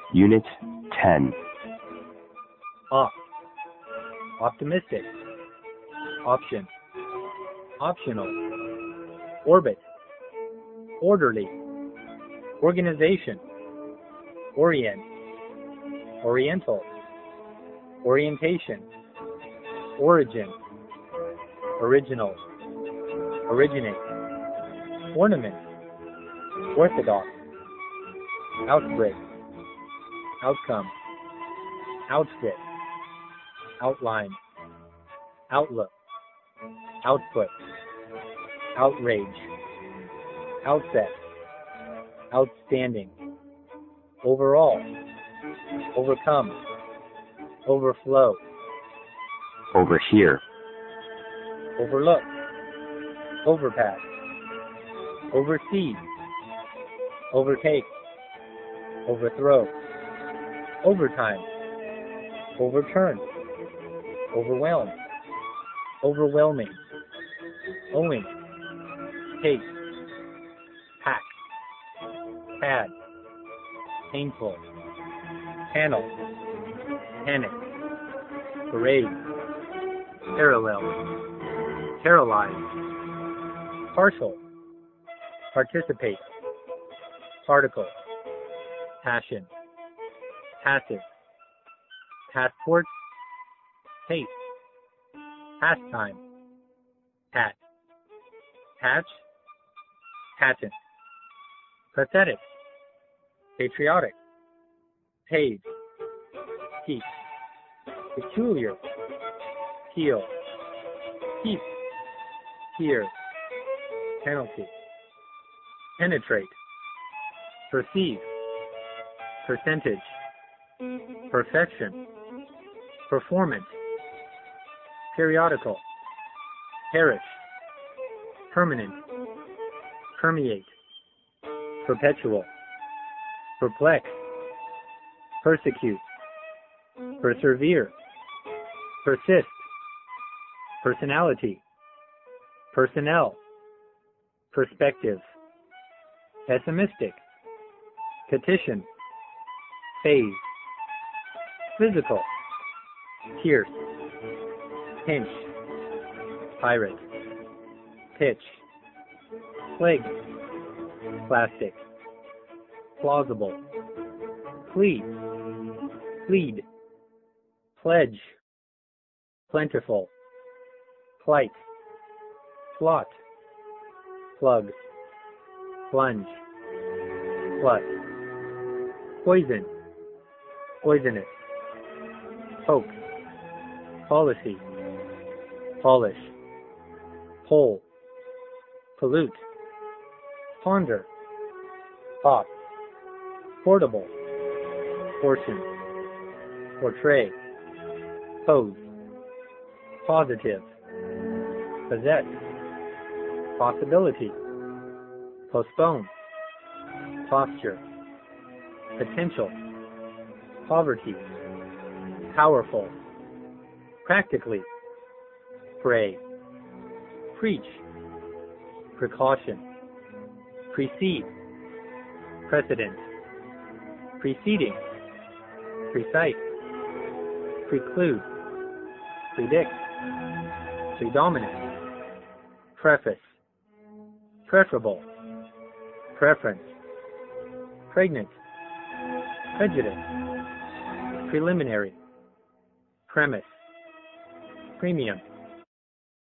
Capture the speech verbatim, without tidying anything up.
Unit ten. Op. Optimistic. Option. Optional. Orbit. Orderly. Organization. Orient. Oriental. Orientation. Origin. Original. Originate. Ornament. Orthodox. Outbreak. Outcome. Outfit. Outline. Outlook. Output. Outrage. Outset. Outstanding. Overall. Overcome. Overflow. Over here. Overlook. Overpass. Oversee. Overtake. Overthrow. Overtime. Overturn. Overwhelm. Overwhelming. Owing. Take. Pack. Pad. Painful. Panel. Panic. Parade. Parallel. Paralyze. Partial. Participate. Particle. Passion. Passive. Passport. Taste. Pastime. Pat. Patch. Patent. Pathetic. Patriotic. Paid. Peak. Peculiar. Peel. Peep. Hear. Penalty. Penetrate. Perceive. Percentage. Perfection. Performance. Periodical. Perish. Permanent. Permeate. Perpetual. Perplex. Persecute. Persevere. Persist. Personality. Personnel. Perspective. Pessimistic. Petition. Phase. Physical. Pierce. Pinch. Pirate. Pitch. Plague. Plastic. Plausible. Plead. Plead. Pledge. Plentiful. Plight. Plot. Plug. Plunge. Plus. Poison. Poisonous. Poke. Policy. Polish. Pole. Pollute. Ponder. Pop. Portable. Portion. Portray. Pose. Positive. Possess. Possibility. Postpone. Posture. Potential. Poverty. Powerful. Practically. Pray. Preach. Precaution. Precede. Precedent. Preceding. Precise. Preclude. Predict. Predominant. Preface. Preferable. Preference. Pregnant. Prejudice. Preliminary. Premise. Premium.